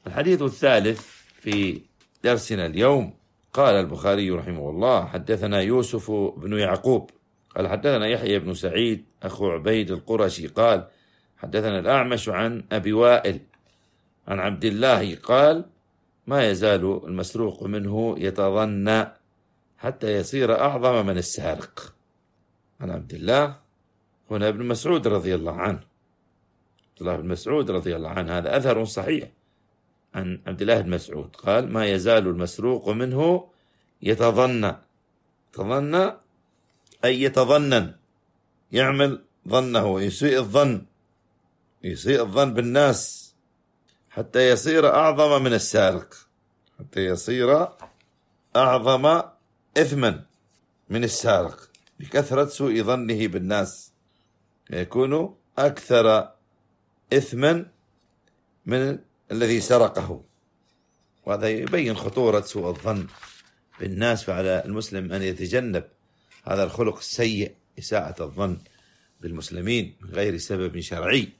الحديث الثالث في درسنا اليوم. قال البخاري رحمه الله: حدثنا يوسف بن يعقوب قال حدثنا يحيى بن سعيد أخو عبيد القرشي قال حدثنا الأعمش عن أبي وائل عن عبد الله قال: ما يزال المسروق منه يتظنى حتى يصير أعظم من السارق. عن عبد الله هنا ابن مسعود رضي الله عنه. عبد الله بن مسعود رضي الله عنه هذا أثر صحيح عن عبد الله بن مسعود قال: ما يزال المسروق منه يتظنى. تظنى أي يتظنن، يعمل ظنه، يسيء الظن بالناس حتى يصير أعظم من السارق، حتى يصير أعظم إثما من السارق بكثرة سوء ظنه بالناس، يكون أكثر إثما من الذي سرقه. وهذا يبين خطورة سوء الظن بالناس، فعلى المسلم أن يتجنب هذا الخلق السيء، إساءة الظن بالمسلمين من غير سبب شرعي.